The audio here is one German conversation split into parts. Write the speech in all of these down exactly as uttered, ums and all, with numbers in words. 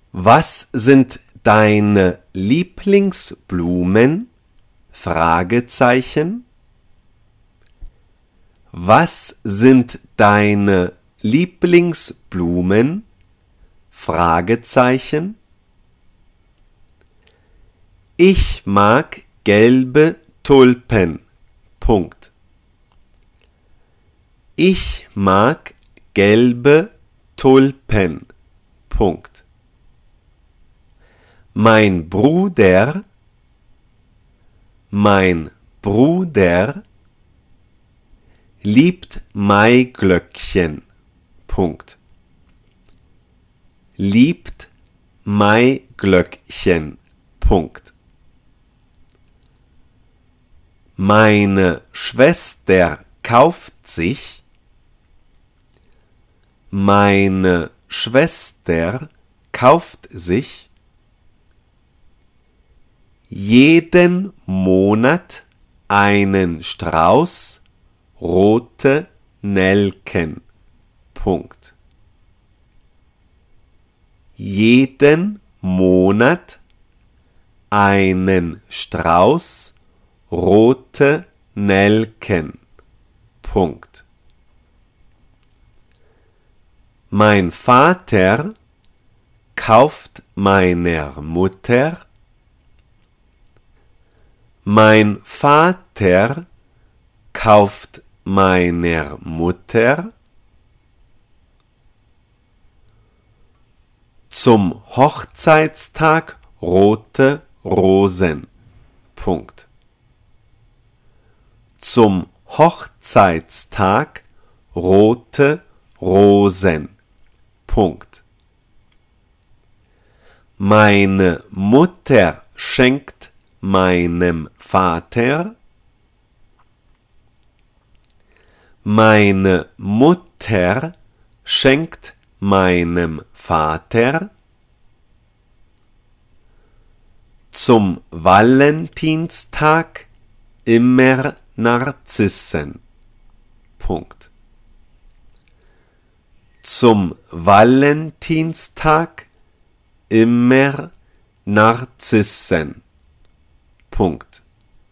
Was sind deine Lieblingsblumen? Fragezeichen. Was sind deine Lieblingsblumen? Fragezeichen. Ich mag gelbe Tulpen. Punkt. Ich mag gelbe Tulpen. Punkt. Mein Bruder, mein Bruder liebt Maiglöckchen. Punkt. Liebt Maiglöckchen. Punkt. Meine Schwester kauft sich Meine Schwester kauft sich jeden Monat einen Strauß rote Nelken. Punkt. Jeden Monat einen Strauß rote Nelken. Punkt. Mein Vater kauft meiner Mutter Mein Vater kauft meiner Mutter zum Hochzeitstag rote Rosen. Punkt. Zum Hochzeitstag rote Rosen. Punkt. Meine Mutter schenkt meinem Vater Meine Mutter schenkt meinem Vater zum Valentinstag immer Narzissen. Punkt. Zum Valentinstag immer Narzissen. Punkt.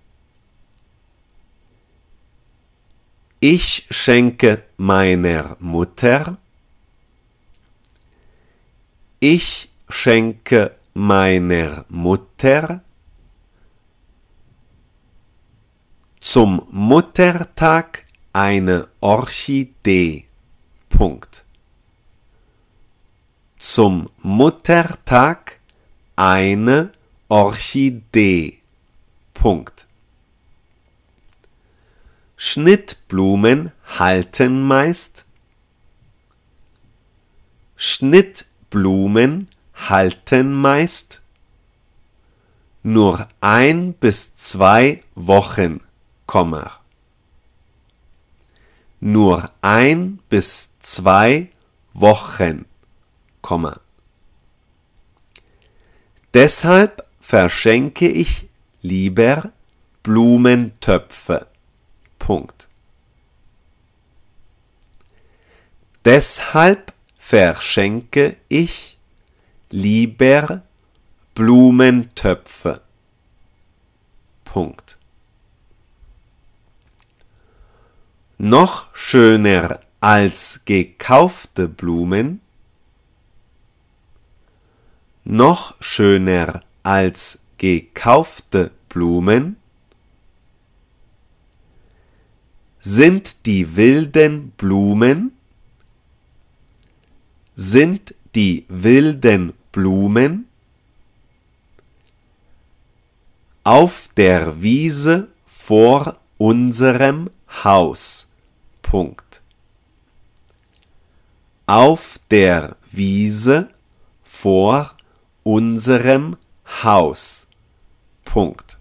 Ich schenke meiner Mutter Ich schenke meiner Mutter zum Muttertag eine Orchidee. Punkt. Zum Muttertag eine Orchidee. Punkt. Schnittblumen halten meist Schnittblumen halten meist nur ein bis zwei Wochen, Komma. Nur ein bis zwei Wochen, Komma. Deshalb verschenke ich lieber Blumentöpfe. Punkt. Deshalb verschenke ich lieber Blumentöpfe. Punkt. Noch schöner als gekaufte Blumen, noch schöner als gekaufte Blumen sind die wilden Blumen, sind die wilden Blumen auf der Wiese vor unserem Haus. Punkt. Auf der Wiese vor unserem Haus. Punkt.